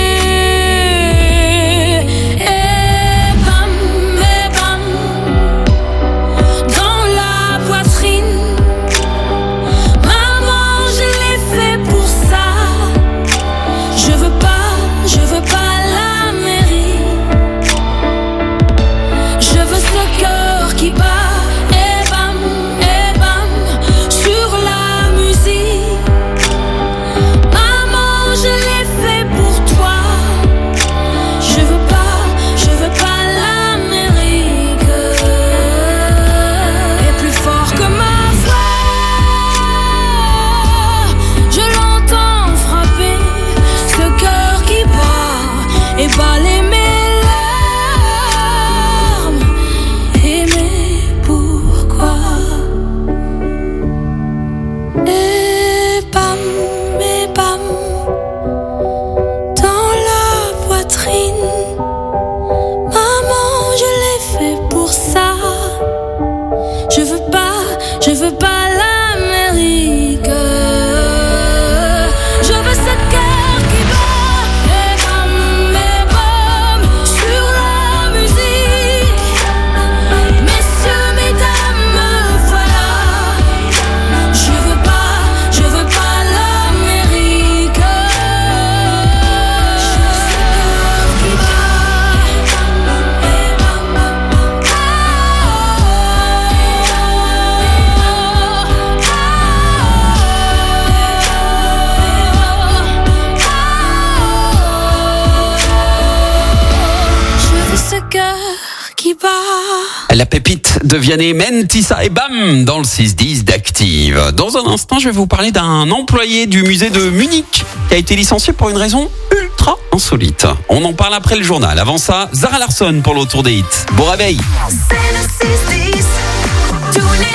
La pépite de Vianney, Mentissa et bam dans le six dix d'Active. Dans un instant, je vais vous parler d'un employé du musée de Munich qui a été licencié pour une raison ultra insolite. On en parle après le journal. Avant ça, Zara Larsson pour l'autour des hits. Bon réveil. C'est le six dix, tous les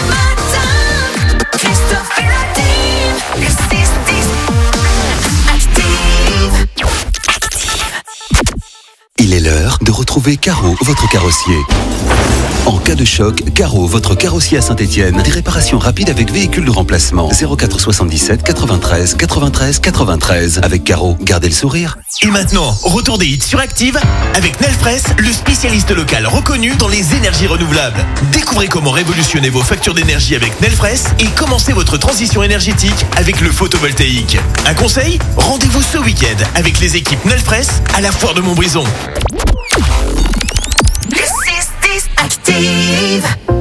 matins. Christophe et la team, le six dix. Active. Il est l'heure de retrouver Caro, votre carrossier. En cas de choc, Caro, votre carrossier à Saint-Étienne. Des réparations rapides avec véhicule de remplacement. zéro quatre soixante-dix-sept quatre-vingt-treize quatre-vingt-treize quatre-vingt-treize. Avec Caro, gardez le sourire. Et maintenant, retour des hits sur Active avec Nelfress, le spécialiste local reconnu dans les énergies renouvelables. Découvrez comment révolutionner vos factures d'énergie avec Nelfress et commencez votre transition énergétique avec le photovoltaïque. Un conseil ? Rendez-vous ce week-end avec les équipes Nelfress à la foire de Montbrison. Le six dix Active.